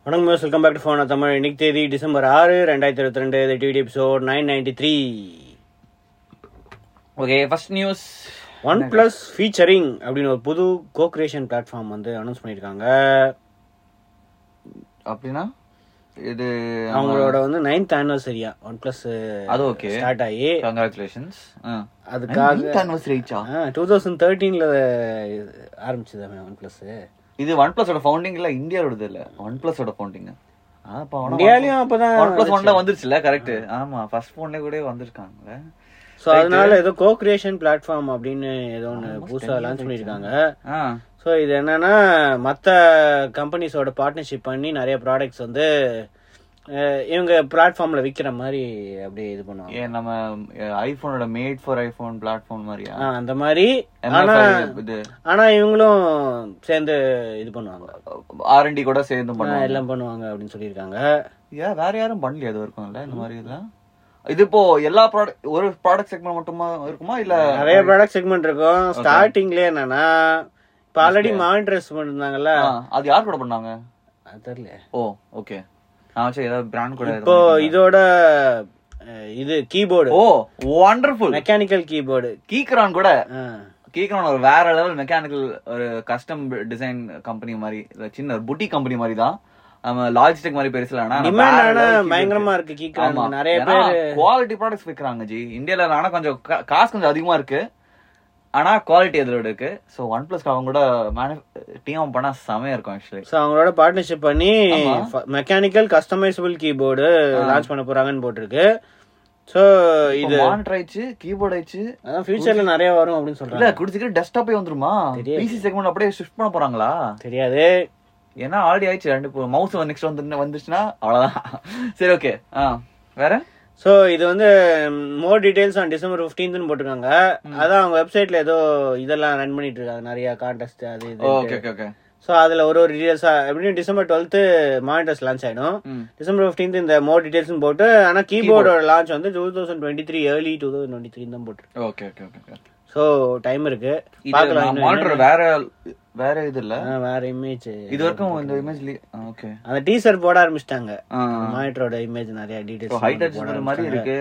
வணக்கம் miss, welcome back to phone Tamil. இன்னைக்கு தேதி டிசம்பர் 6, 2022. இது TVD episode 993. Okay, first news. OnePlus featuring அப்படின்னு ஒரு புது கோ-கிரியேஷன் பிளாட்ஃபார்ம் வந்து அனௌன்ஸ் பண்ணியிருக்காங்க. அப்படின்னா இது அவங்களோட வந்து 9th anniversary OnePlus அது ஓகே ஸ்டார்ட் ஆகி கங்க்ராச்சுலேஷன்ஸ். அதுக்காக 9th anniversary 2013ல ஆரம்பிச்சது OnePlus. இது OnePlus-ஓட ஃபவுண்டிங் இல்ல, இந்தியாவோடது இல்ல, OnePlus-ஓட ஃபவுண்டிங். இந்தியாலயும் அப்பதான் OnePlus 1ல வந்துருச்சுல, கரெக்ட். ஆமா, ஃபர்ஸ்ட் ஃபோன்ல கூட வந்திருக்காங்க. சோ அதனால ஏதோ கோ-கிரியேஷன் பிளாட்ஃபார்ம் அப்படின்னு ஏதோ ஒன்று புதுசா லான்ச் பண்ணிருக்காங்க. ஸோ இது என்னன்னா மற்ற கம்பெனிஸோட பார்ட்னர்ஷிப் பண்ணி நிறைய ப்ராடக்ட்ஸ் வந்து இவங்க பிளாட்ஃபார்ம்ல விற்கிற மாதிரி அப்படியே இது பண்ணுவாங்க. நம்ம ஐபோனோட மேட் ஃபார் ஐபோன் பிளாட்ஃபார்ம் மாதிரியா? அந்த மாதிரி. ஆனா இவங்களும் சேர்ந்து இது பண்ணுவாங்க, R&D கூட சேர்ந்து பண்ணுவாங்க, எல்லாம் பண்ணுவாங்க அப்படின்னு சொல்லியிருக்காங்க. வேற யாரும் பண்ணலையா இது இருக்கும்ல இந்த மாதிரி இதெல்லாம்? இது இப்போ எல்லா ப்ராடக்ட் ஒரு ப்ராடக்ட் செக்மெண்ட் மட்டுமா இருக்குமா இல்ல நிறைய ப்ராடக்ட் செக்மெண்ட் இருக்கும்? ஸ்டார்டிங்ல என்னன்னா இப்ப ஆல்ரெடி மானிட்டர்ஸ் பண்ணிருந்தாங்கல்ல, அது யார் கூட பண்ணாங்க அது தெரியல. ஓ ஓகே, ஏதாவது பிராண்ட் கூட. இப்போ இதோட இது keyboard, oh wonderful mechanical keyboard, Keychron கூட. கீக்ரான் ஒரு வேற லெவல் மெக்கானிக்கல் ஒரு கஸ்டம் டிசைன் கம்பெனி மாதிரி, சின்ன ஒரு புட்டி கம்பெனி மாதிரி தான். நம்ம லாஜிடெக் மாதிரி பெருசுல பயங்கரமா இருக்கு கீக்ரான். நிறைய பேர் குவாலிட்டி ப்ராடக்ட்ஸ் விற்கிறாங்க ஜி இந்தியால. ஆனா கொஞ்சம் காசு கொஞ்சம் அதிகமா இருக்கு, ஆனா குவாலிட்டி எதிரோட இருக்கு. சோ OnePlus அவங்க கூட டீம் பண்ணா செமையா இருக்கும் ஆக்சுவலி. சோ அவங்களோட பார்ட்னர்ஷிப் பண்ணி மெக்கானிக்கல் கஸ்டமைசபிள் கீபோர்டு லான்ச் பண்ண போறாங்கன்னு போட்டிருக்கு. சோ இது மானிட்டர் ஆயிடுச்சு, கீபோர்ட் ஆயிடுச்சு, அதான் ஃபியூச்சர்ல நிறைய வரும் அப்படின்னு சொல்றாங்க. இல்ல குடிச்சிட்டு டெஸ்க்டாப்பே வந்துருமா? பிசி செக்மெண்ட் அப்படியே ஷிஃப்ட் பண்ண போறாங்களா தெரியாது. ஏன்னா ஆல்ரெடி ஆயிடுச்சு ரெண்டு. மவுஸ் நெக்ஸ்ட் வந்துச்சுன்னா அவ்வளவுதான். சரி ஓகே, வேற. சோ இது வந்து மோர் டீடைல்ஸ் ஆன் டிசம்பர் 15ன்னு போட்டிருக்காங்க. அதான் அவங்க வெப்சைட்ல ஏதோ இதெல்லாம் ரன் பண்ணிட்டு இருக்காங்க, நிறைய கான்டெஸ்ட் அது இது. Okay okay. சோ அதுல ஒரு டீடைல்ஸா எப்படியும் டிசம்பர் 12 மானிட்டர்ஸ் லான்ச் ஆயிடும். டிசம்பர் 15 இந்த மோர் டீடைல்ஸ் போட்டு, ஆனா கீபோர்டோட லான்ச் வந்து 2023 ஏர்லி 2023 தான் போட்டு. Okay okay okay. So time இருக்கு, பார்க்கலாம். மானிட்டர் வேற இது இல்ல, வேற இமேஜ் இது வரைக்கும் இந்த இமேஜ்ல. ஓகே, அந்த டீசர் போட ஆரம்பிச்சிட்டாங்க. மானிட்டரோட இமேஜ் நிறைய டீடைல்ஸ் ஹை டச் மாதிரி இருக்கு,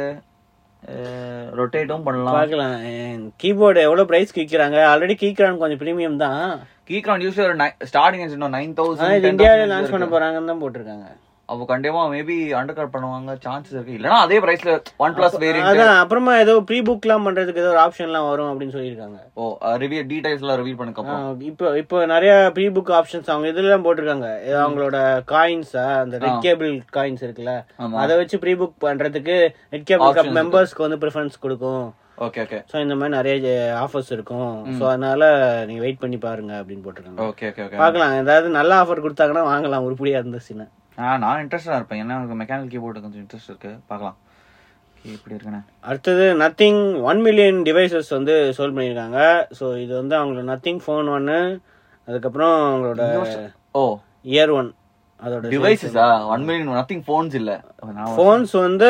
ரொட்டேட்டும் பண்ணலாம். பார்க்கலாம். கீபோர்டு எவ்வளவு பிரைஸ் விக்கிறாங்க? ஆல்ரெடி கீக்ரான் கொஞ்சம் பிரீமியம் தான். கீக்ரான் யூஸ்வலி ஒரு ஸ்டார்டிங் 9,000 இது இந்தியாவில லான்ச் பண்ண போறாங்கன்னு தான் போட்டிருக்காங்க. அப்போ கண்டிப்பா மேபி அண்டர் கட் பண்ணுவாங்க சான்சஸ் இருக்கு. இல்லனா அதே பிரைஸ்ல OnePlus வேரியன்ட். அதான் அப்புறமா ஏதோ ப்ரீ புக்லாம் பண்றதுக்கு ஏதோ ஒரு ஆப்ஷன்லாம் வரும் அப்படின்னு சொல்லிருக்காங்க. ஓ ரிவ்யூ டீடைல்ஸ்லாம் ரிவீல் பண்ணதுக்கு அப்புறம் இப்போ நிறைய ப்ரீ புக் ஆப்ஷன்ஸ் அவங்க இதெல்லாம் போட்டிருக்காங்க. அவங்களோட காயின்ஸ், அந்த ரெட் கேபிள் காயின்ஸ் இருக்குல்ல, அதை வச்சு ப்ரீ புக் பண்றதுக்கு ரெட் கேபிள் கப் மெம்பர்ஸ்க்கு வந்து ப்ரிஃபரன்ஸ் கொடுக்கும். Okay okay. சோ இந்த மாதிரி நிறைய ஆஃபர்ஸ் இருக்கும். சோ அதனால நீங்க வெயிட் பண்ணி பாருங்க அப்படின்னு போட்டிருக்காங்க. Okay okay okay. பார்க்கலாம், ஏதாவது நல்ல ஆஃபர் கொடுத்தாங்கன்னா வாங்கலாம், உருப்படியா இருந்துச்சுன்னா. நான் இன்ட்ரெஸ்டா இருப்பேன், ஏன்னா எனக்கு மெக்கானிக்கல் கீபோர்டு கொஞ்சம் இன்ட்ரெஸ்ட் இருக்கு. பார்க்கலாம் எப்படி இருக்குன்னு. அடுத்தது நத்திங் 1 million டிவைசஸ் வந்து சோல்ட் பண்ணியிருக்காங்க. ஸோ இது வந்து அவங்களோட நத்திங் ஃபோன் 1, அதுக்கப்புறம் அவங்களோட இயர் 1 அதோட டிவைசஸா. 1 million நத்திங் ஃபோன்ஸ் இல்ல, ஃபோன்ஸ் வந்து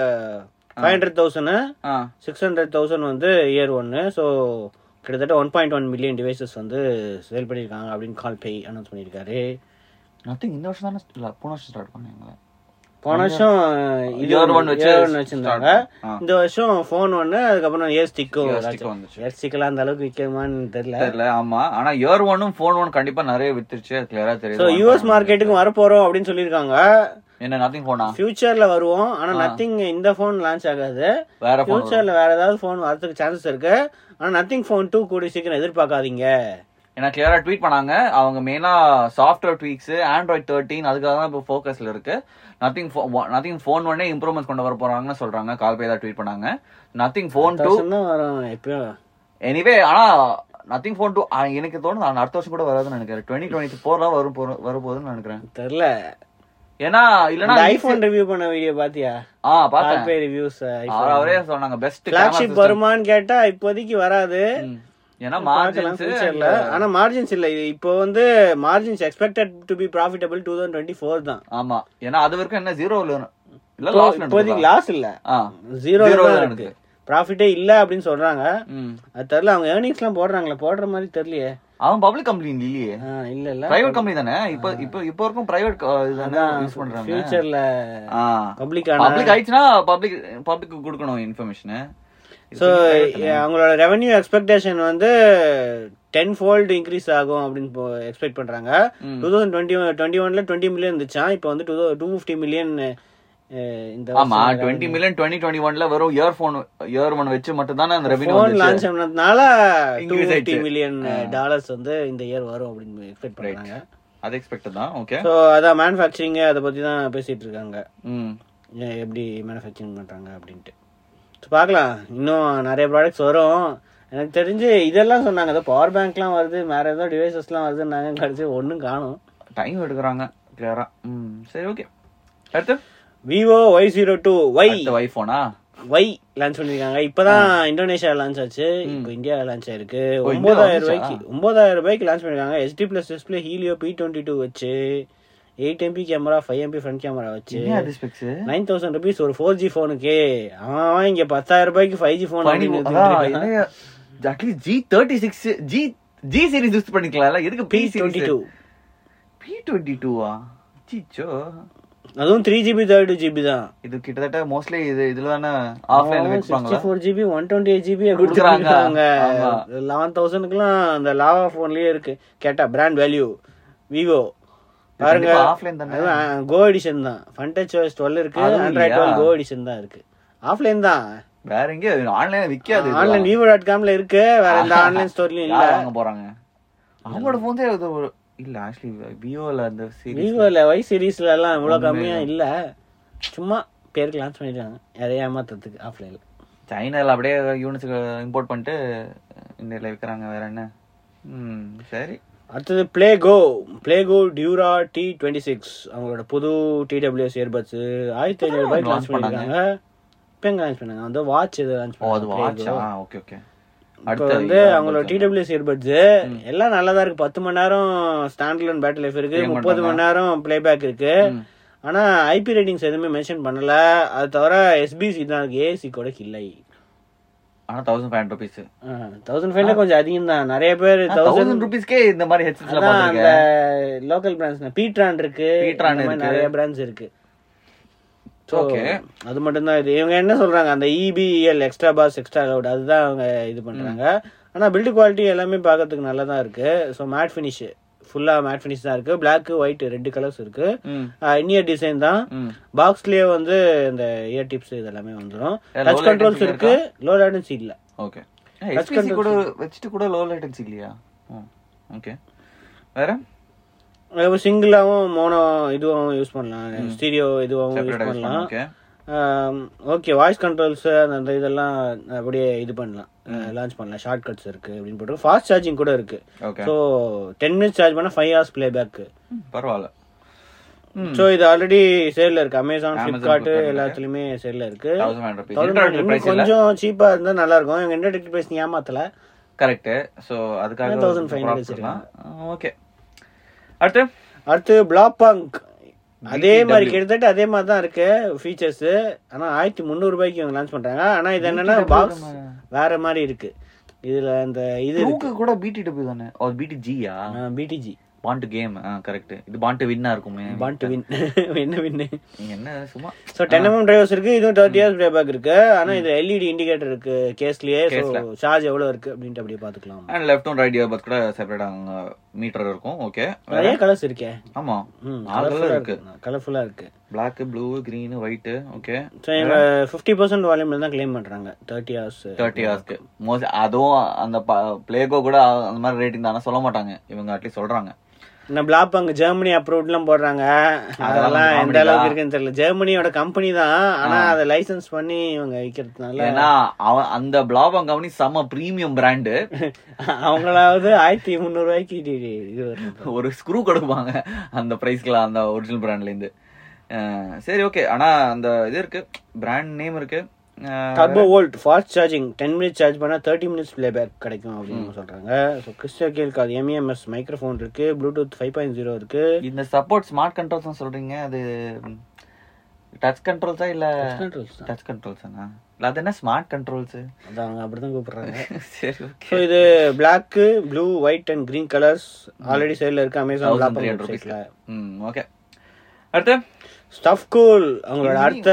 500,000 600,000 வந்து இயர் 1. ஸோ கிட்டத்தட்ட 1.1 million டிவைசஸ் வந்து சேல் பண்ணியிருக்காங்க அப்படின்னு கால்பே அனௌன்ஸ் பண்ணியிருக்காரு. நத்திங் இந்த வருஷம் தானே, இல்ல போன வருஷம் ஸ்டார்ட் பண்ணாங்க. போன வருஷம் இயர் 1 வச்சிருந்தாங்க. இந்த வருஷம் ஃபோன் 1, அதுக்கப்புறம் இயர் ஸ்டிக்கும் வந்துச்சு. இயர் ஸ்டிக்லாம் அந்த அளவுக்கு விற்குமான்னு தெரியல. ஆமா, ஆனா இயர் 1ம் ஃபோன் 1 கண்டிப்பா நிறைய வித்துருச்சு, அது கிளியரா தெரியுது. சோ யுஎஸ் மார்க்கெட்டுக்கு வர போறோம் அப்படின்னு சொல்லிருக்காங்க. என்ன நத்திங் போனா ஃபியூச்சர்ல வருவோம், ஆனா நத்திங் இந்த போன் லான்ச் ஆகாது. வேற ஃபியூச்சர்ல வேற ஏதாவது போன் வரதுக்கு சான்சஸ் இருக்கு. ஆனா நத்திங் போன் 2 கூடிய சீக்கிரம் எதிர்பார்க்காதீங்க. ஏன்னா கிளியரா ட்வீட் பண்ணாங்க அவங்க. மெயினா சாஃப்ட்வேர் ட்வீக்ஸ், Android 13 அதுக்காக தான் இப்போ ஃபோக்கஸ்ல இருக்கு. நத்திங் ஃபோன் 1 இம்ப்ரூவ்மெண்ட்ஸ் கொண்டு வர போறாங்கன்னு சொல்றாங்க. கால்பே தான் ட்வீட் பண்ணாங்க. நத்திங் ஃபோன் 2 வரும் எப்போ எனிவே. ஆனா நத்திங் ஃபோன் 2 எனக்கு தோணுது அடுத்த வருஷம் கூட வராதுன்னு நினைக்கிறேன். 2024 வரப்போகுதுன்னு நினைக்கிறேன். தெரியல, ஏன்னா இல்லனா ஐபோன் ரிவ்யூ பண்ண வீடியோ பாத்தியா? பார்த்தேன் ரிவ்யூஸ். அவரே சொன்னாங்க பெஸ்ட் ஃபிளாக்ஷிப் வருமான்னு கேட்டா இப்போதைக்கு வராது. ஏன்னா மார்ஜின்ஸ் இல்ல, ஆனா மார்ஜின்ஸ் இல்ல. இப்போ வந்து margins expected to be profitable 2024 தான். ஆமா, ஏன்னா அது வரைக்கும் என்ன ஜீரோ இல்ல, இப்போதைக்கு லாஸ் இல்ல, ஜீரோ இருக்கு, ப்ராஃபிட்டே இல்ல அப்படின்னு சொல்றாங்க. அது தெரியல, அவங்க ஏர்னிங்ஸ் எல்லாம் போடுறாங்களே, போடுற மாதிரி தெரியலையே. அவன் பப்ளிக் கம்பெனி இல்லையே. இல்ல பிரைவேட் கம்பெனி தானே. இப்போ வரைக்கும் பிரைவேட் தானே யூஸ் பண்றாங்க. ஃபியூச்சர்ல பப்ளிக் ஆயிடுச்சுன்னா பப்ளிக் கொடுக்கணும் இன்ஃபர்மேஷன். ஸோ அவங்களோட ரெவன்யூ எக்ஸ்பெக்டேஷன் வந்து 10-fold இன்க்ரீஸ் ஆகும் அப்படின்னு எக்ஸ்பெக்ட் பண்றாங்க. 2021ல 20 மில்லியன் இருந்துச்சான், இப்போ வந்து 250 மில்லியன். ஆமா 20 மில்லியன் 2021ல வெறும் இயர் ஒன் வச்சு மட்டும் தானே அந்த ரெவென்யூ லான்ச் பண்ணதுனால $250 மில்லியன் வந்து இந்த இயர் வரும் அப்படின்னு எக்ஸ்பெக்ட் பண்றாங்க. அது எக்ஸ்பெக்ட் தான். ஓகே, சோ அதான் மேனுஃபேக்சரிங் அதை பத்தி தான் பேசிட்டு இருக்காங்க, எப்படி மேனுஃபேக்சரிங் பண்றாங்க அப்படின்ட்டு. பார்க்கலாம், இன்னும் நிறைய ப்ராடக்ட்ஸ் வரும். எனக்கு தெரிஞ்சு இதெல்லாம் சொன்னாங்க, ஏதோ பவர் பேங்க்லாம் வருது, வேற ஏதோ டிவைசஸ்லாம் வருதுன்னாங்க, கடைசி ஒன்றும் காணும். டைம் எடுக்கிறாங்க கிளியரா. சரி ஓகே. அடுத்து விவோ Y02Y ஐபோனா Y லான்ச் பண்ணிருக்காங்க. இப்பதான் இந்தோனேஷியா லான்ச் ஆச்சு, இப்போ இந்தியா லான்ச் ஆயிருக்கு. 9,000 ரூபாய்க்கு லான்ச் பண்ணிருக்காங்க. HD+ டிஸ்பிளே, ஹீலியோ P22 வச்சு, 8MP camera, 5MP front camera வச்சு 9,000 rupees ஒரு 4G போனுக்கு. அவன் இங்க 10,000 ரூபாய்க்கு 5G phone. At least G36 G series use பண்ணிக்கலாம்ல, எதுக்கு P22 சீச்சோ. அதுவும் 3GB 32GB தான். இது கிட்டத்தட்ட மோஸ்ட்லி இதுல தானே ஆஃப்லைன்ல வெச்சுப்பாங்க. 64GB 128GB கொடுக்குறாங்க. 11,000க்குலாம் அந்த லாவா போன்லயே இருக்கு. கேட்டா பிராண்ட் வேல்யூ விவோ பாருங்க. ஆஃப்லைன் தானே, கோ எடிஷன் தான். ஃபன்டச் OS 12 இருக்கு, Android 12 கோ எடிஷன் தான் இருக்கு. ஆஃப்லைன் தான், வேற எங்க ஆன்லைன்ல விக்காது. ஆன்லைன் vivo.comல இருக்கு, வேற எந்த ஆன்லைன் ஸ்டோர்லயும் இல்ல. வாங்க போறாங்க அவங்களோட போன்தே இல்ல. ஆக்சுவலி விவோல அந்த சீரிஸ், விவோல Y சீரிஸ்ல எல்லாம் இவ்வளவு கம்மியா இல்ல, சும்மா பேருக்கு லான்ச் பண்ணிருக்காங்க யாரையா ஏமாத்துறதுக்கு. ஆஃப்லைன்ல சைனால அப்படியே யூனிட்ஸ் இம்போர்ட் பண்ணிட்டு இந்தியால விக்கிறாங்க. வேற என்ன? சரி. அடுத்தது பிளேகோ டியூரா T26 அவங்களோட புது TWS இயர்பட்ஸ் 1,500 ரூபாய்க்கு லான்ச் பண்ணிருக்காங்க. இப்போ எங்க லான்ச் பண்ணாங்க, அந்த வாட்ச் இது லான்ச் பண்ணாங்க. Okay okay. அடுத்து வந்து அவங்களோட TWS இயர்பட்ஸ் எல்லாம் நல்லதா இருக்கு. 10 மணி நேரம் ஸ்டாண்ட்அலோன் பேட்டரி லைஃப் இருக்கு, 30 மணி நேரம் பிளேபேக் இருக்கு. ஆனா IP ரேட்டிங்ஸ் எதுவுமே மென்ஷன் பண்ணல. அது தவிர SBC தான் இருக்கு, AC கூட இல்லை. ஆனா 1,500 rupees 1,500 கொஞ்சம் அதிகம் தான். நிறைய பேர் 1,000 rupeesக்கே இந்த மாதிரி ஹெட்செட்ஸ்ல பாத்துங்க. அந்த லோக்கல் பிராண்ட்ஸ் பீட்ரான் இருக்கு, நிறைய பிராண்ட்ஸ் இருக்கு. ஓகே, அது மட்டும் தான் இது. இவங்க என்ன சொல்றாங்க, அந்த EBL extra bass extra loud அதுதான் அவங்க இது பண்றாங்க. ஆனா பில்ட் குவாலிட்டி எல்லாமே பார்க்கிறதுக்கு நல்லா தான் இருக்கு. ஸோ மேட் ஃபினிஷ், ஃபுல்லா மேட் ஃபினிஷ் தான் இருக்கு. பிளாக், ஒயிட், ரெட் கலர்ஸ் இருக்கு. இன்னியர் டிசைன் தான். பாக்ஸ்லயே வந்து இந்த இயர் டிப்ஸ் இதெல்லாமே வந்துடும். டச் கண்ட்ரோல்ஸ் இருக்கு, லோ லேட்டன்சி இல்ல. ஓகே, HPC கூட வெச்சிட்டு கூட லோ லேட்டன்சி இல்லையா? ஓகே. வேற சிங்கிளாவும் மோனோ இதுவும் யூஸ் பண்ணலாம், ஸ்டீரியோ இதுவும் யூஸ் பண்ணலாம். ஓகே, வாய்ஸ் கண்ட்ரோல்ஸ் அந்த இதெல்லாம் அப்படியே இது பண்ணலாம், லான்ச் பண்ணலாம். ஷார்ட் கட்ஸ் இருக்கு அப்படின்னு போட்டு ஃபாஸ்ட் சார்ஜிங் கூட இருக்கு. ஸோ 10 minutes சார்ஜ் பண்ணா 5 hours பிளே பேக். பரவாயில்ல. ஸோ இது ஆல்ரெடி சேல்ல இருக்கு, அமேசான், ஃபிளிப்கார்ட் எல்லாத்துலயுமே சேல்ல இருக்கு. கொஞ்சம் சீப்பா இருந்தா நல்லா இருக்கும். எங்க இன்டர்நெட் பிரைஸ் ஏமாத்தல. கரெக்ட். ஸோ அதுக்காக 1,500 வச்சிருக்காங்க. ஓகே. அடுத்து பிளாக்பங்க் அதே மாதிரி கிட்டத்தட்ட அதே மாதிரி தான் இருக்கு ஃபீச்சர்ஸ். ஆனா 1,300 ரூபாய்க்கு இவங்க லான்ச் பண்றாங்க. ஆனா இது என்னன்னா பாக்ஸ் வேற மாதிரி இருக்கு. இதுல அந்த இது கூட BTW தானே, ஆர் BTG-யா? BTG பாண்ட் டு கேம். கரெக்ட். இது பாண்ட் டு வின்னா இருக்குமே. பாண்ட் டு வின் என்ன சும்மா. சோ 10mm டிரைவர்ஸ் இருக்கு, இதுவும் 30 hours ப்ளே பேக் இருக்கு. ஆனா இது LED இண்டிகேட்டர் இருக்கு கேஸ்லயே. சோ சார்ஜ் எவ்வளவு இருக்கு அப்படினு அப்படியே பாத்துக்கலாம். And left and right bud கூட செப்பரேட்டா மீட்டர் இருக்கும். ஓகே, நிறைய கலர்ஸ் இருக்கே. ஆமா, கலர்ஃபுல்லா இருக்கு, கலர்ஃபுல்லா இருக்கு. Black, blue, green, white. Okay. So இவங்க 50% வால்யூம்ல தான் கிளைம் பண்றாங்க 30 hours. மோஸ்ட் அதுவும் அந்த பிளேகோ கூட அந்த மாதிரி ரேட்டிங் தான சொல்ல மாட்டாங்க இவங்க, அட்லீஸ்ட் சொல்றாங்க. இந்த பிளாக்பங்க் ஜெர்மனி அப்ரூவ்ட்லாம் போடுறாங்க. அதெல்லாம் எந்த அளவுக்கு இருக்குன்னு தெரியல. ஜெர்மனியோட கம்பெனி தான், ஆனா அதை லைசன்ஸ் பண்ணி இவங்க விக்கிறதுனால. ஏன்னா அந்த பிளாக்பங்க் கம்பெனி செம பிரீமியம் பிராண்டு. அவங்களாவது 1,300 ரூபாய்க்கு இது ஒரு ஸ்க்ரூ கொடுப்பாங்க அந்த பிரைஸ்க்குலாம், அந்த ஒரிஜினல் பிராண்ட்ல இருந்து. சரி ஓகே. ஆனா அந்த இது இருக்கு, பிராண்ட் நேம் இருக்கு. Turbo volt fast charging, 10 minutes charge பண்ணா 30 minutes பிளே பேக் கிடைக்கும் அப்படின்னு சொல்றாங்க. ஸோ கிறிஸ்டல் கேல் MEMS மைக்ரோஃபோன் இருக்கு, ப்ளூடூத் 5.0 இருக்கு. இந்த சப்போர்ட் ஸ்மார்ட் கண்ட்ரோல்ஸ் சொல்றீங்க, அது டச் கண்ட்ரோல்ஸா இல்ல கண்ட்ரோல்ஸ் டச் கண்ட்ரோல்ஸா? இல்ல அது என்ன ஸ்மார்ட் கண்ட்ரோல்ஸ்? அதான் அப்படிதான் கூப்பிடுறாங்க. சரி ஓகே. ஸோ இது black, blue, white and green colours already சேல்ல இருக்கு அமேசான் வெப்சைட்ல. ஓகே. அடுத்து ஸ்டஃப் கூல் அவங்களோட அடுத்த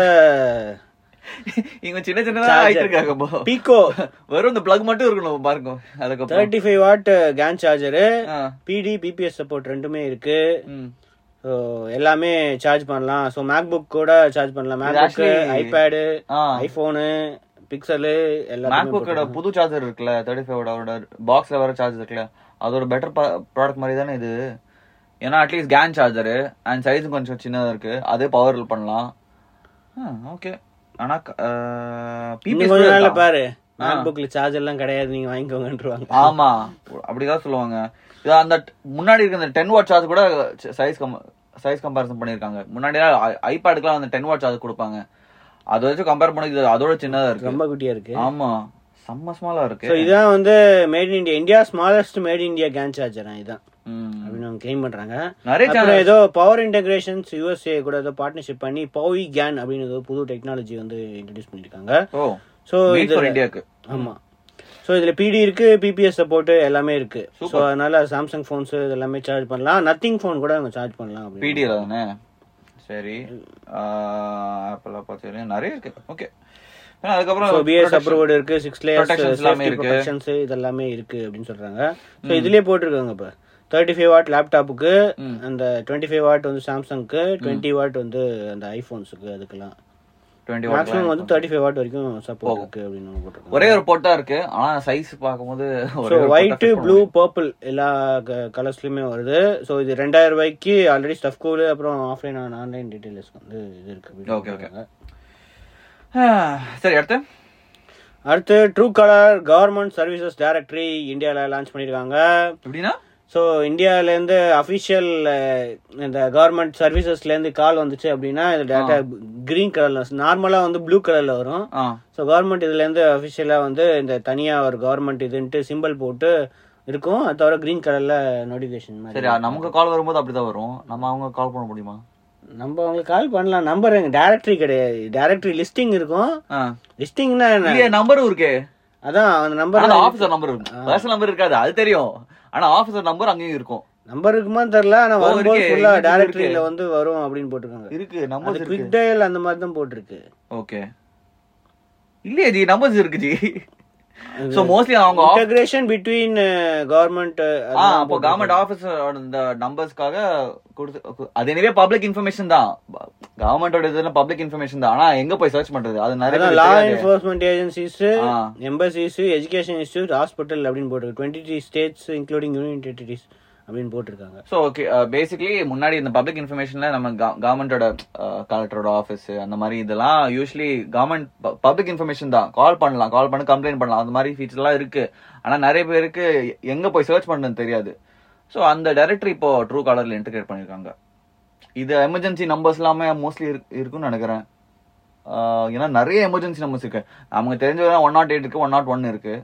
இங்க சின்ன சின்னதா ஆயிட்டு இருக்காங்க. பீகோ வெறும் இந்த பிளக் மட்டும் இருக்கணும் பாருங்க. அதுக்கு 35 watt GaN charger, PD PPS support ரெண்டுமே இருக்கு. ஸோ எல்லாமே சார்ஜ் பண்ணலாம். ஸோ மேக்புக் கூட சார்ஜ் பண்ணலாம். மேக்புக், ஐபேடு, ஐபோனு, பிக்சலு எல்லாமே. மேக்புக்கோட புது சார்ஜர் இருக்குல்ல 35 வாட்டோட பாக்ஸ்ல வர சார்ஜர் இருக்குல்ல, அதோட பெட்டர் ப்ராடக்ட் மாதிரி தானே இது. ஏன்னா அட்லீஸ்ட் கேன் சார்ஜரு அண்ட் சைஸும் கொஞ்சம் சின்னதா இருக்கு, அதே பவர்ல பண்ணலாம். ஓகே. ஆனா கொஞ்ச நாள்ல பாரு மேக்புக்ல சார்ஜர் எல்லாம் கிடையாது, நீங்க வாங்கிக்கோங்கன்றுவாங்க. ஆமா அப்படிதான் சொல்லுவாங்க. அந்த முன்னாடி இருக்க அந்த 10 வாட் சார்ஜ் கூட சைஸ் கம்பேரிசன் பண்ணிருக்காங்க. முன்னாடி ஐபேடுக்குலாம் அந்த 10 வாட் சார்ஜ் கொடுப்பாங்க, அதை வச்சு கம்பேர் பண்ணி அதோட சின்னதா இருக்கு, ரொம்ப குட்டியா இருக்கு. ஆமா செம்ம ஸ்மாலா இருக்கு. சோ இதான் வந்து made in India smallest made India GaN charger இதான் அப்படின்னு அவங்க கிளைம் பண்றாங்க. நிறைய ஏதோ பவர் இன்டகிரேஷன்ஸ் யுஎஸ்ஏ கூட ஏதோ பார்ட்னர்ஷிப் பண்ணி பவி கேன் அப்படின்னு ஏதோ புது டெக்னாலஜி வந்து இன்ட்ரோடியூஸ் பண்ணிருக்காங்க. சோ இது இந்தியாக்கு. ஆமா. சோ இதுல பிடி இருக்கு, பிபிஎஸ் சப்போர்ட் எல்லாமே இருக்கு. சோ அதனால சாம்சங் போன்ஸ் எல்லாமே சார்ஜ் பண்ணலாம், நத்திங் போன் கூட அவங்க சார்ஜ் பண்ணலாம். பிடி தானே. சரி ஆப்பிள் பாத்தீங்கன்னா நிறைய இருக்கு. ஓகே. அதுக்கப்புறம் பிஎஸ் அப்ரூவ்டு இருக்கு, 6 லேயர்ஸ் எல்லாமே இருக்கு, ப்ரொடெக்ஷன்ஸ் இதெல்லாமே இருக்கு அப்படின்னு சொல்றாங்க. சோ இதுலயே போட்டுருக்காங்க இப்ப 35 வாட் லேப்டாப்புக்கு, அந்த 25 வாட் வந்து சாம்சங்க்கு, 20 வாட் வந்து அந்த ஐபோன்ஸ்க்கு, அதுக்கெல்லாம் மேக்ஸிமம் வந்து 35 வாட் வரைக்கும் சப்போர்ட் இருக்கு அப்படின்னு போட்டுருக்காங்க. ஒரே ஒரு போட்டா இருக்கு, ஆனா சைஸ் பாக்கும்போது ஒயிட், ப்ளூ, பர்பிள் எல்லா கலர்ஸ்லயுமே வருது. சோ இது 2000 ரூபாய்க்கு ஆல்ரெடி ஸ்டஃப் கூல், அப்புறம் ஆஃப்லைன் ஆன்லைன் டீடைல்ஸ் வந்து இது இருக்கு. ஓகே. சரி அடுத்து Truecaller government services directory இந்தியால லான்ச் பண்ணிருக்காங்க. எப்படின்னா ஸோ இந்தியாவிலேருந்து அஃபிஷியல் இந்த கவர்மெண்ட் சர்வீசஸ்லேருந்து கால் வந்துச்சு அப்படின்னா இது டேட்டா கிரீன் கலர்ல, நார்மலாக வந்து ப்ளூ கலர்ல வரும். ஸோ கவர்மெண்ட் இதுலேருந்து அஃபிஷியலாக வந்து இந்த தனியாக ஒரு கவர்மெண்ட் இதுன்ட்டு சிம்பிள் போட்டு இருக்கும், அது தவிர கிரீன் கலர்ல நோட்டிஃபிகேஷன். சரி, நமக்கு கால் வரும்போது அப்படிதான் வரும், நம்ம அவங்க கால் பண்ண முடியுமா? நம்ம அவங்களுக்கு கால் பண்ணலாம். நம்பர் டைரக்டரி கிடையாது, டைரக்டரி லிஸ்டிங் இருக்கும். லிஸ்டிங்னா என்ன, நம்பரும் இருக்கு. அதான் அந்த நம்பர் ஆபீசர் நம்பர் இருக்கும், பர்சனல் நம்பர் இருக்காது, அது தெரியும். ஆனா ஆபீசர் நம்பர் அங்கேயும் இருக்கும். நம்பர் இருக்குமான்னு தெரியல, ஆனா வரும்போது ஃபுல்லா டைரக்டரியில வந்து வரும் அப்படின்னு போட்டுருக்காங்க. இருக்கு நம்பர், குவிக் டயல் அந்த மாதிரி தான் போட்டுருக்கு. ஓகே. இல்லையே ஜி, நம்பர்ஸ் இருக்கு ஜி. சோ மோஸ்ட்லி அவங்க இன்டகிரேஷன் பிட்வீன் கவர்மெண்ட், அப்போ கவர்மெண்ட் ஆபீஸ் இந்த நம்பர்ஸ்க்காக கொடுத்து, அது எனவே பப்ளிக் இன்ஃபர்மேஷன் தான், கவர்மெண்டோட இதுல பப்ளிக் இன்ஃபர்மேஷன் தான். ஆனா எங்க போய் சர்ச் பண்றது? அது நிறைய law enforcement agencies, embassies, education institute, hospital அப்படின்னு போட்டுருக்கு. 23 ஸ்டேட்ஸ் இன்க்ளூடிங் யூனியன் டெரிட்டரிஸ் அப்படின்னு போட்டிருக்காங்க. ஸோ ஓகே, பேசிக்லி முன்னாடி இந்த பப்ளிக் இன்ஃபர்மேஷன்ல நம்ம கவர்மெண்டோட கலெக்டரோட ஆஃபீஸ் அந்த மாதிரி இதெல்லாம் யூஸ்வலி கவர்மெண்ட் பப்ளிக் இன்ஃபர்மேஷன் தான். கால் பண்ணி கம்ப்ளைண்ட் பண்ணலாம், அந்த மாதிரி ஃபீச்சர்லாம் இருக்கு. ஆனா நிறைய பேருக்கு எங்க போய் சர்ச் பண்றதுன்னு தெரியாது. ஸோ அந்த டைரக்டரி இப்போ ட்ரூ காலர்ல இன்டகிரேட் பண்ணிருக்காங்க. இது எமர்ஜென்சி நம்பர்ஸ் எல்லாமே மோஸ்ட்லி இருக்குன்னு நினைக்கிறேன். ஏன்னா நிறைய எமர்ஜென்சி நம்பர்ஸ் இருக்கு. நமக்கு தெரிஞ்ச 108 இருக்கு, 101 இருக்கு,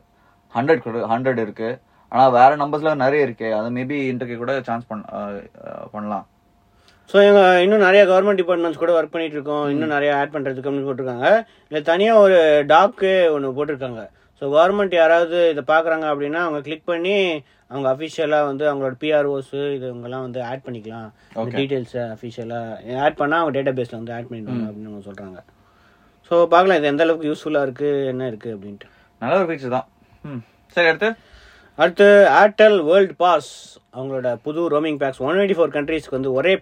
100 இருக்கு. ஆனா வேற நம்பர்ஸ்ல நிறைய இருக்கு, அது மேபி இன்டர்வியூ கூட சான்ஸ் பண்ணலாம். ஸோ இன்னும் நிறைய கவர்மெண்ட் டிபார்ட்மெண்ட்ஸ் கூட ஒர்க் பண்ணிட்டு இருக்கோம், இன்னும் நிறைய ஆட் பண்றதுக்கு அப்படின்னு போட்டிருக்காங்க. இல்லை தனியா ஒரு டாக்கு ஒன்று போட்டிருக்காங்க. ஸோ கவர்மெண்ட் யாராவது இதை பாக்குறாங்க அப்படின்னா அவங்க கிளிக் பண்ணி அவங்க அஃபிஷியலா வந்து அவங்களோட பிஆர்ஓஸ் இதுவங்கெல்லாம் வந்து ஆட் பண்ணிக்கலாம். டீடைல்ஸ் அஃபிஷியலா ஆட் பண்ணா அவங்க டேட்டா பேஸ்ல வந்து ஆட் பண்ணிடுவாங்க அப்படின்னு அவங்க சொல்றாங்க. ஸோ பார்க்கலாம் இது எந்த அளவுக்கு யூஸ்ஃபுல்லா இருக்கு, என்ன இருக்கு அப்படின்ட்டு. நல்ல ஒரு ஃபீச்சர் தான். சரி அடுத்து ஏர்டெல் வேர்ல்ட் பாஸ் அவங்களோட புது ரோமிங் பேக்ஸ் 184 கண்ட்ரீஸ்க்கு வந்து ஒரே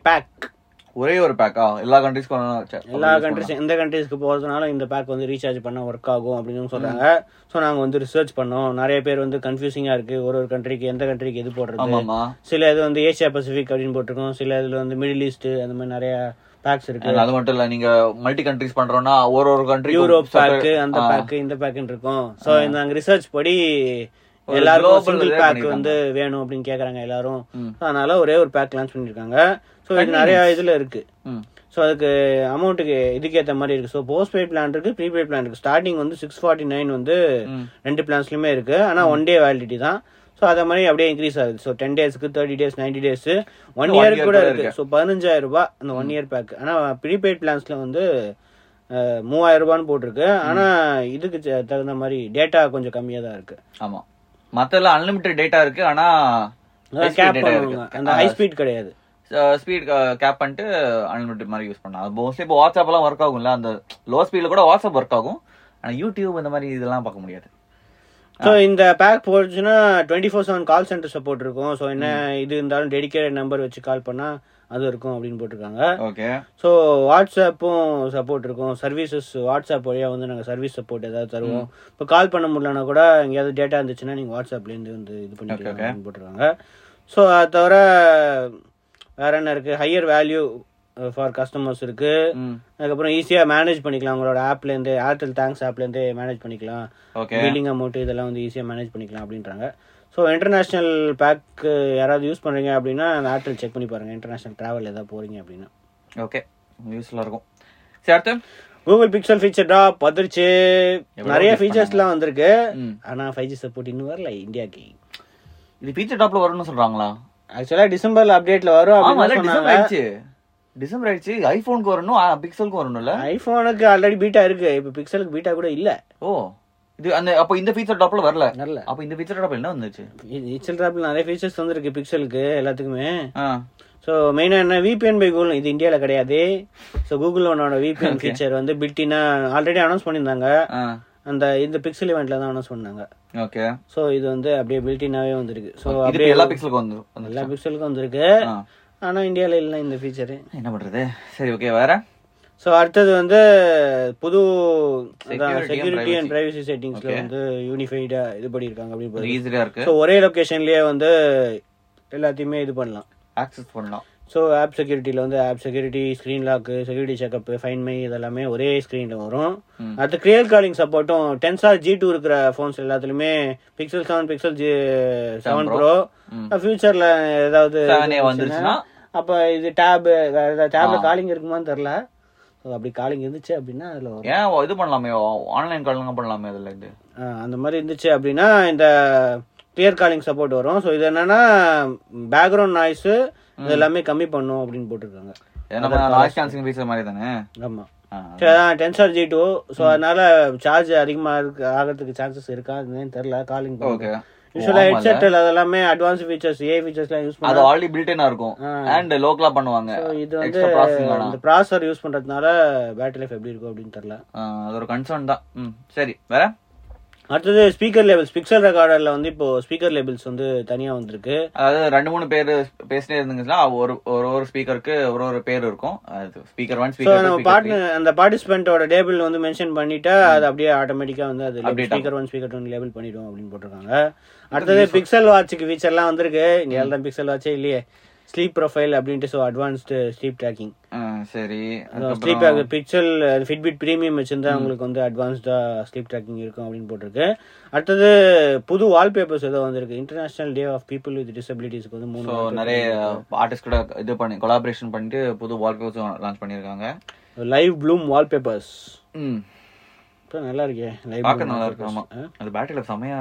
ஒரு பேக்கா எல்லா கண்ட்ரீஸ்க்கும், எல்லா கண்ட்ரீஸ் எந்த கண்ட்ரீஸ்க்கு போறதுனால இந்த பேக் வந்து ரீசார்ஜ் பண்ண ஒர்க் ஆகும் அப்படின்னு சொல்றாங்க. ஸோ நாங்க வந்து ரிசர்ச் பண்ணோம், நிறைய பேர் வந்து கன்ஃபியூசிங்கா இருக்கு, ஒரு கண்ட்ரிக்கு எந்த கண்ட்ரிக்கு எது போடுறது. சில இது வந்து ஏசியா பசிபிக் அப்படின்னு போட்டிருக்கோம், சில இதுல வந்து மிடில் ஈஸ்ட் அந்த மாதிரி நிறைய பேக்ஸ் இருக்கு. அது மட்டும் இல்ல, நீங்க மல்டி கண்ட்ரீஸ் பண்றோம்னா ஒரு கண்ட்ரி யூரோப் பேக், அந்த பேக், இந்த பேக்னு இருக்கும். ஸோ நாங்க ரிசர்ச் படி எல்லாருக்கும் சிங்கிள் பேக் வந்து வேணும் அப்படின்னு கேக்குறாங்க எல்லாரும். அதனால ஒரே ஒரு பேக் லான்ச் பண்ணிருக்காங்க. ஸோ இது நிறைய இதுல இருக்கு. ஸோ அதுக்கு அமௌண்ட்டுக்கு இதுக்கேற்ற மாதிரி இருக்கு. ஸோ போஸ்ட் பெய்ட் பிளான் இருக்கு, ப்ரீபெய்ட் பிளான் இருக்கு. ஸ்டார்டிங் வந்து 649 வந்து ரெண்டு பிளான்ஸ்லயுமே இருக்கு. ஆனா 1 டே வேலிடிட்டி தான். ஸோ அதை மாதிரி அப்படியே இன்க்ரீஸ் ஆகுது. ஸோ 10 டேஸ்க்கு 30 டேஸ் 90 டேஸ் 1 இயருக்கு கூட இருக்கு. ஸோ 15,000 ரூபாய் அந்த 1 இயர் பேக். ஆனால் ப்ரீபெய்ட் பிளான்ஸ்ல வந்து 3,000 ரூபான்னு போட்டிருக்கு. ஆனா இதுக்கு தகுந்த மாதிரி டேட்டா கொஞ்சம் கம்மியா தான் இருக்கு. ஆமா, மத்தெல்லாம் அன்லிமிட்டட் டேட்டா இருக்கு. ஆனா கேப் பண்ணுவாங்க, அந்த ஹை ஸ்பீட் கிடையாது. ஸ்பீட் கேப் பண்ணிட்டு அன்லிமிட்டட் மாதிரி யூஸ் பண்ணலாம். மோஸ்ட்லி இப்போ வாட்ஸ்அப் எல்லாம் ஒர்க் ஆகும்ல, அந்த லோ ஸ்பீட்ல கூட வாட்ஸ்அப் ஒர்க் ஆகும். ஆனா யூடியூப் இந்த மாதிரி இதெல்லாம் பார்க்க முடியாது. ஸோ இந்த பேக் போச்சுன்னா 24/7 கால் சென்டர் சப்போர்ட் இருக்கும். ஸோ என்ன இது இருந்தாலும் டெடிகேட்டட் நம்பர் வச்சு கால் பண்ணா அது இருக்கும் அப்படின்னு போட்டிருக்காங்க. ஓகே. ஸோ வாட்ஸ்அப்பும் சப்போர்ட் இருக்கும். சர்வீசஸ் வாட்ஸ்அப் வழியா வந்து நாங்கள் சர்வீஸ் சப்போர்ட் ஏதாவது தருவோம். இப்போ கால் பண்ண முடியலன்னா கூட எங்கேயாவது டேட்டா இருந்துச்சுன்னா நீங்கள் வாட்ஸ்அப்லேருந்து வந்து இது பண்ணிக்கலாம் அப்படின்னு போட்டிருக்காங்க. ஸோ அது தவிர வேற என்ன இருக்கு, ஹையர் வேல்யூ ஃபார் கஸ்டமர்ஸ் இருக்கு. அதுக்கப்புறம் ஈஸியா மேனேஜ் பண்ணிக்கலாம். உங்களோட ஆப்ல இருந்து ஏர்டெல் தேங்க்ஸ் ஆப்ல இருந்து மேனேஜ் பண்ணிக்கலாம். பில்லிங் அமௌண்ட் இதெல்லாம் வந்து ஈஸியா மேனேஜ் பண்ணிக்கலாம் அப்படின்றாங்க. ஸோ இன்டர்நேஷனல் பேக் யாராவது யூஸ் பண்றீங்க அப்படின்னா ஏர்டெல் செக் பண்ணி பாருங்க. இன்டர்நேஷனல் டிராவல் ஏதாவது போறீங்க அப்படின்னா ஓகே, யூஸ்ஃபுல்லா இருக்கும். சரி, அடுத்து கூகுள் பிக்சல் ஃபீச்சர் ட்ராப் வந்துருச்சு. நிறைய ஃபீச்சர்ஸ்லாம் வந்திருக்கு. ஆனா 5G சப்போர்ட் இன்னும் வரல இந்தியாக்கு. இது ஃபீச்சர் ட்ராப்ல வரும்னு சொல்றாங்களா? ஆக்சுவலா டிசம்பர்ல அப்டேட்ல வரும் அப்படின்னு சொன்னாங்க. டிசம்பர் ஆயிடுச்சு. ஐபோனுக்கு வரணும், பிக்சலுக்கு வரணும்ல. ஐபோனுக்கு ஆல்ரெடி பீட்டா இருக்கு, இப்ப பிக்சலுக்கு பீட்டா கூட இல்ல. ஓ, இது அந்த அப்ப இந்த ஃபீச்சர் ட்ராப்ல வரல. அப்ப இந்த ஃபீச்சர் ட்ராப்ல என்ன வந்துச்சு? ஃபீச்சர் ட்ராப்ல நிறைய ஃபீச்சர்ஸ் வந்திருக்கு பிக்சலுக்கு எல்லாத்துக்குமே. ஸோ மெயினா என்ன, விபிஎன் பை கூகுள் இது இந்தியாவில் கிடையாது. ஸோ கூகுள் ஒன்னோட விபிஎன் ஃபீச்சர் வந்து பில்டினா ஆல்ரெடி அனௌன்ஸ் பண்ணியிருந்தாங்க. அந்த இந்த பிக்சல் இவெண்ட்ல தான் அனௌன்ஸ் பண்ணாங்க. ஓகே. ஸோ இது வந்து அப்படியே பில்டினாவே வந்திருக்கு. ஸோ அப்படியே எல்லா பிக்சலுக்கும் வந்திருக்கு. ஆனா இந்தியாவில் இல்லை இந்த ஃபீச்சர். என்ன பண்றது? சரி, ஓகே. வேற ஸோ அடுத்தது வந்து புது செக்யூரிட்டி அண்ட் பிரைவசி செட்டிங்ஸ்ல வந்து யூனிஃபைடா இது பண்ணியிருக்காங்க அப்படின்னு ஈஸியா இருக்கு. ஸோ ஒரே லொகேஷன்லயே வந்து எல்லாத்தையுமே இது பண்ணலாம், ஆக்சஸ் பண்ணலாம். ஸோ ஆப் செக்யூரிட்டியில் வந்து app security, screen lock, security checkup, find my இதெல்லாமே ஒரே ஸ்க்ரீனில் வரும். அடுத்து கிளியர் காலிங் சப்போர்ட்டும் டென்சார் G2 இருக்கிற ஃபோன்ஸ் எல்லாத்துலேயுமே Pixel 7, Pixel 7 Pro, ஃபியூச்சரில் ஏதாவது வந்துச்சுன்னா அப்போ இது டேப் வேறு ஏதாவது டேப்ல காலிங் இருக்குமான்னு தெரில. ஸோ அப்படி காலிங் இருந்துச்சு அப்படின்னா அதில் ஏன் இது பண்ணலாமே, ஆன்லைன் காலிங் பண்ணலாமே அதில் இது அந்த மாதிரி இருந்துச்சு அப்படின்னா இந்த கிளியர் காலிங் சப்போர்ட் வரும். ஸோ இது என்னன்னா பேக்ரவுண்ட் நாய்ஸு இது எல்லாமே கம்மி பண்ணும் அப்படின்னு போட்டிருக்காங்க. ஆமா, டென்சார் G2. ஸோ அதனால சார்ஜ் அதிகமா ஆகிறதுக்கு சான்சஸ் இருக்கா தெரியல. காலிங் யூசுவலா ஹெட்செட் அதெல்லாமே அட்வான்ஸ் ஃபீச்சர்ஸ், ஏ ஃபீச்சர்ஸ்லாம் யூஸ் பண்ணா அது ஆல்ரெடி பில்ட்-இனா இருக்கும் அண்ட் லோக்கலா பண்ணுவாங்க. இது வந்து இந்த ப்ராசஸர் யூஸ் பண்றதுனால பேட்டரி லைஃப் எப்படி இருக்கும் அப்படின்னு தெரியல. அது ஒரு கன்சர்ன் தான். சரி, வேற அடுத்தது ஸ்பீக்கர் லேபிள்ஸ். பிக்சல் ரெக்கார்டர்ல வந்து இப்போ ஸ்பீக்கர் லேபிள்ஸ் வந்து தனியா வந்திருக்கு. அதாவது 2-3 பேர் பேசினே இருந்தீங்கன்னா ஒரு ஸ்பீக்கருக்கு ஒரு பேர் இருக்கும். அது ஸ்பீக்கர் 1, ஸ்பீக்கர் 2. நம்ம பார்ட்னர் அந்த பார்ட்டிசிபென்ட்டோட லேபிள் வந்து மென்ஷன் பண்ணிட்டா அது அப்படியே ஆட்டோமேட்டிக்கா வந்து அது ஸ்பீக்கர் 1, ஸ்பீக்கர் 2 லேபிள் பண்ணிடும் அப்படின்னு போட்டிருக்காங்க. அடுத்தது பிக்சல் வாட்சுக்கு ஃபீச்சர்லாம் வந்திருக்கு. இங்க தான் பிக்சல் வாட்சே இல்லையே. ஸ்லீப் ப்ரொஃபைல் அப்படின்ட்டு, ஸோ அட்வான்ஸ்டு ஸ்லீப் ட்ராக்கிங். சரி, ஸ்லீப் பிக்சல் ஃபிட்பிட் பிரீமியம் வச்சிருந்தா உங்களுக்கு வந்து அட்வான்ஸ்டா ஸ்லீப் ட்ராக்கிங் இருக்கும் அப்படின்னு போட்டிருக்கு. அடுத்தது புது வால்பேப்பர்ஸ் ஏதோ வந்திருக்கு. International day of people with டிசபிலிட்டிஸ்க்கு வந்து 3 நிறைய ஆர்டிஸ்ட் கூட இது பண்ணி கொலாபரேஷன் பண்ணிட்டு புது வால்பேப்பர்ஸ் லான்ச் பண்ணிருக்காங்க. Live bloom wallpapers. நல்லா இருக்கே, பார்க்க நல்லா இருக்கு. ஆமா, அது பேட்டரியில செமையா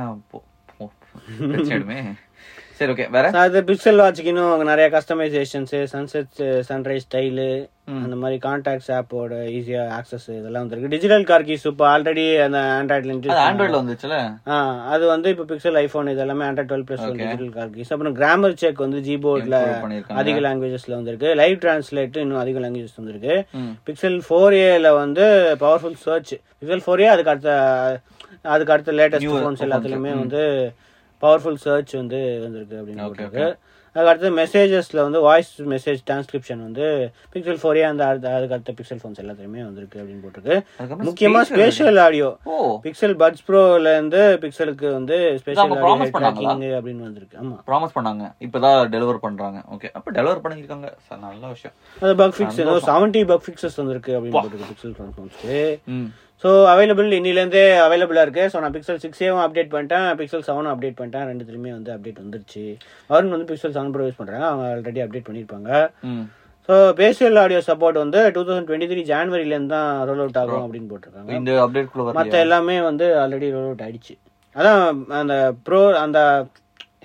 சரி, ஓகே. வேற அது பிக்சல் வாட்சுக்கு இன்னும் நிறைய கஸ்டமைசேஷன்ஸ், சன்செட் சன்ரைஸ் ஸ்டைலு, அந்த மாதிரி கான்டாக்ட்ஸ் ஆப்போட ஈஸியா ஆக்சஸ் இதெல்லாம் வந்துருக்கு. டிஜிட்டல் கார் கீஸ் இப்போ ஆல்ரெடி அந்த ஆண்ட்ராய்ட்ல வந்துச்சுல, அது வந்து இப்போ பிக்சல் ஐபோன் இதெல்லாமே ஆண்ட்ராய்ட் 12+ டிஜிட்டல் கார் கீஸ். அப்புறம் கிராமர் செக் வந்து ஜிபோர்ட்ல அதிக லாங்குவேஜஸ்ல வந்திருக்கு. லைவ் டிரான்ஸ்லேட் இன்னும் அதிக லாங்குவேஜஸ் வந்திருக்கு. பிக்சல் 4a வந்து பவர்ஃபுல் சர்ச். பிக்சல் 4a அதுக்கு அடுத்த லேட்டஸ்ட் ஃபோன்ஸ் எல்லாத்துலயுமே வந்து பவர்ஃபுல் சர்ச் வந்து வந்திருக்கு அப்படின்னு போட்டிருக்கு. அதுக்கு அடுத்து மெசேஜஸ்ல வந்து வாய்ஸ் மெசேஜ் டிரான்ஸ்கிரிப்ஷன் வந்து பிக்சல் 4a அந்த அதுக்கு அடுத்த பிக்சல் ஃபோன்ஸ் எல்லாத்துலயுமே வந்திருக்கு அப்படின்னு போட்டிருக்கு. முக்கியமா ஸ்பேஷியல் ஆடியோ பிக்சல் பட்ஸ் ப்ரோல இருந்து பிக்சலுக்கு வந்து ஸ்பேஷியல் ஆடியோ ட்ராக்கிங் அப்படின்னு வந்திருக்கு. ஆமா, ப்ராமிஸ் பண்ணாங்க, இப்பதான் டெலிவர் பண்றாங்க. ஓகே, அப்ப டெலிவர் பண்ணிருக்காங்க, நல்ல விஷயம். அது பக் ஃபிக்ஸ் 70 பக் ஃபிக்ஸஸ் வந்திருக்கு அப்படின்னு போட்டிருக்கு பிக்சல் ஃபோன்ஸ்க்கு. ஸோ அவைலபிள் இன்னிலேருந்தே அவைலபிளாக இருக்கு. ஸோ நான் பிக்சல் 6a அப்டேட் பண்ணிட்டேன், பிக்சல் 7 அப்டேட் பண்ணிட்டேன். ரெண்டுத்துலையுமே வந்து அப்டேட் வந்துருச்சு. அவரும் வந்து பிக்சல் 7 ப்ரோ யூஸ் பண்ணுறாங்க, அவங்க ஆல்ரெடி அப்டேட் பண்ணியிருப்பாங்க. ஸோ ஸ்பேஷியல் ஆடியோ சப்போர்ட் வந்து 2023 ஜான்வரிலேருந்து தான் ரோல் அவுட் ஆகும் அப்படின்னு போட்டிருக்காங்க. இந்த அப்டேட் மற்ற எல்லாமே வந்து ஆல்ரெடி ரோல் அவுட் ஆயிடுச்சு. அதான் அந்த ப்ரோ அந்த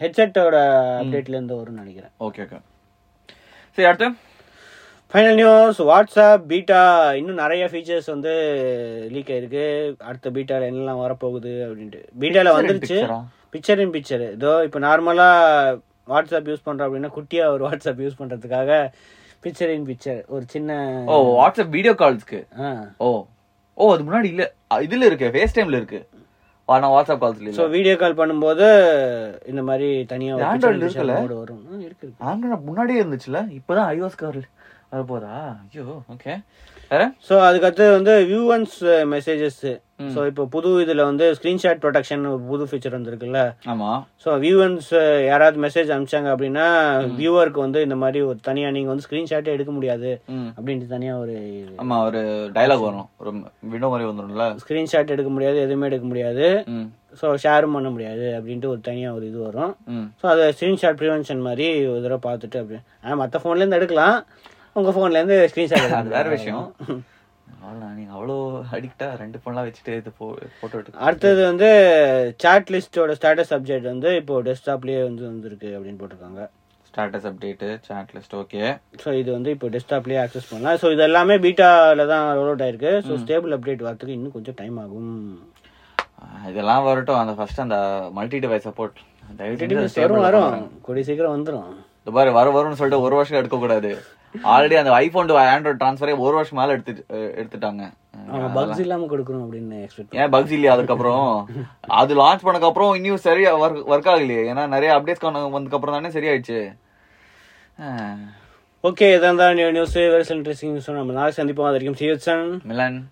ஹெட்செட்டோட அப்டேட்ல இருந்து வரும்னு நினைக்கிறேன். Okay okay. சரி, அடுத்து ஃபைனல் நியூஸ். வாட்ஸ்அப் பீட்டா இன்னும் நிறைய ஃபீச்சர்ஸ் வந்து லீக் ஆயிருக்கு. அடுத்த பீட்டால என்னெல்லாம் வரப்போகுது அப்படின்ட்டு. பீட்டால வந்துருச்சு பிக்சர் இன் பிக்சர். இதோ இப்போ நார்மலா வாட்ஸ்அப் யூஸ் பண்றோம் அப்படின்னா குட்டியா ஒரு வாட்ஸ்அப் யூஸ் பண்றதுக்காக பிக்சர் இன் பிக்சர் ஒரு சின்ன வாட்ஸ்அப் வீடியோ கால்ஸ்க்கு. அது முன்னாடி இல்ல, இதுல இருக்கு, ஃபேஸ் டைம்ல இருக்கு. வாட்ஸ்அப் கால்ஸ்ல சோ வீடியோ கால் பண்ணும்போது இந்த மாதிரி தனியா ஆண்ட்ராய்டுல இருக்குல்ல வரும். இருக்கு ஆண்ட்ராய்டு முன்னாடியே இருந்துச்சுல, இப்பதான் iOS கார்ல வர போதா? ஐயோ, ஓகே. ஸோ அதுக்கடுத்து வந்து வியூவன்ஸ் மெசேஜஸ். ஸோ இப்போ புது இதுல வந்து ஸ்கிரீன்ஷாட் ப்ரொடெக்ஷன் புது ஃபீச்சர் வந்துருக்குல்ல. ஆமா. ஸோ வியூவன்ஸ் யாராவது மெசேஜ் அனுப்பிச்சாங்க அப்படின்னா வியூவருக்கு வந்து இந்த மாதிரி ஒரு தனியா நீங்க வந்து ஸ்கிரீன்ஷாட்டே எடுக்க முடியாது அப்படின்ட்டு தனியா ஒரு டயலாக் வரும், ஒரு விண்டோ மாதிரி வந்துரும்ல. ஸ்கிரீன்ஷாட் எடுக்க முடியாது, எதுவுமே எடுக்க முடியாது, ஸோ ஷேரும் பண்ண முடியாது அப்படின்ட்டு ஒரு தனியா ஒரு இது வரும். ஸோ அது ஸ்கிரீன்ஷாட் ப்ரிவென்ஷன் மாதிரி ஒரு தடவை பார்த்துட்டு அப்படி மற்ற ஃபோன்ல இருந்து எடுக்கலாம், உங்க போன்ல இருந்து ஸ்கிரீன்ஷாட் எடுக்கலாம், வேற விஷயம். நீங்க அவ்வளோ அடிக்டா 2 போன்லாம் வச்சுட்டு இது போட்டோ எடுத்து. அடுத்தது வந்து சாட் லிஸ்டோட ஸ்டேட்டஸ் அப்டேட் வந்து இப்போ டெஸ்க்டாப்லயே வந்து வந்திருக்கு அப்படின்னு போட்டிருக்காங்க. Status update chat list, okay. So இது வந்து இப்போ டெஸ்க்டாப்லயே ஆக்சஸ் பண்ணலாம். ஸோ இது எல்லாமே பீட்டால தான் ரோல் அவுட் ஆயிருக்கு. ஸோ ஸ்டேபிள் அப்டேட் வரதுக்கு இன்னும் கொஞ்சம் டைம் ஆகும். இதெல்லாம் வரட்டும். அந்த ஃபர்ஸ்ட் அந்த மல்டி டிவைஸ் சப்போர்ட் வரும், கூடிய சீக்கிரம் வந்துடும். இந்த மாதிரி வரும்னு சொல்லிட்டு ஒரு வருஷம் எடுக்க கூடாது. ஆல்ரெடி அந்த ஐபோன் டு ஆண்ட்ராய்டு டிரான்ஸ்ஃபரே ஒரு வருஷம் மேல எடுத்துட்டாங்க. பக்ஸ் இல்லாம கொடுக்கணும் அப்படின்னு எக்ஸ்பெக்ட். ஏன் பக்ஸ் இல்லையா? அதுக்கப்புறம் அது லான்ச் பண்ணக்கு அப்புறம் இன்னும் சரியா ஒர்க் ஆகலையே, ஏன்னா நிறைய அப்டேட்ஸ் வந்ததுக்கு அப்புறம் தானே சரியாயிடுச்சு. ஓகே, இதான் தான் நியூஸ். Very interesting news. நம்ம நாளைக்கு சந்திப்போம். அது வரைக்கும் மிலன்